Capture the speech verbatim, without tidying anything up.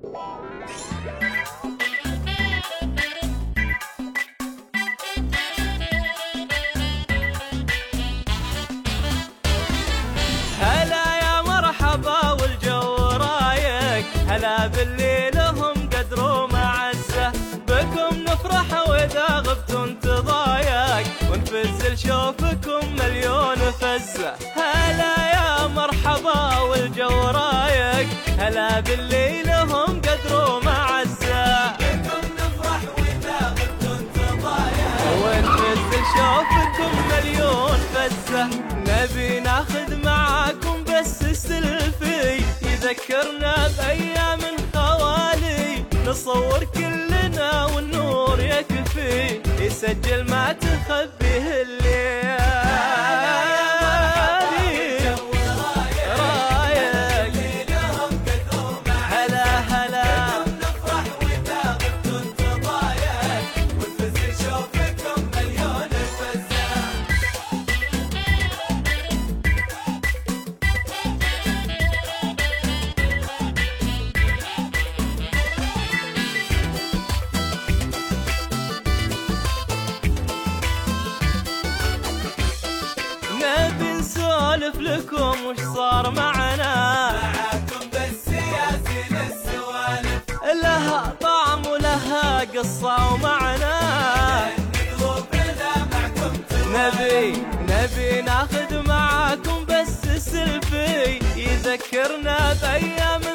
هلا يا مرحبا والجو رايق، هلا باللي لهم قدر ومعزة، بكم نفرح واذا غبتوا نتضايق، ونفز لشوفكم مليون فزة. هلا يا مرحبا والجو رايق، هلا باللي لهم قدر ومعزة، بكم نفرح واذا غبتوا نتضايق، ونفز لشوفكم مليون فزة. نبي ناخذ معاكم بس السلفي يذكرنا بأيام خوالي، نصور كلنا والنور يكفي يسجل ما تخبيه الليالي. رايق هلا هلا نفرح واذا غبتوا نتضايق، ونفز شوفكم مليون فزة. نبي نسولف لكم وش صار معنا، معاكم بالسياسي للسوالف، لها طعم ولها قصة ومعنى، نبي نبي ناخذ معاكم بس السلفي يذكرنا بأيام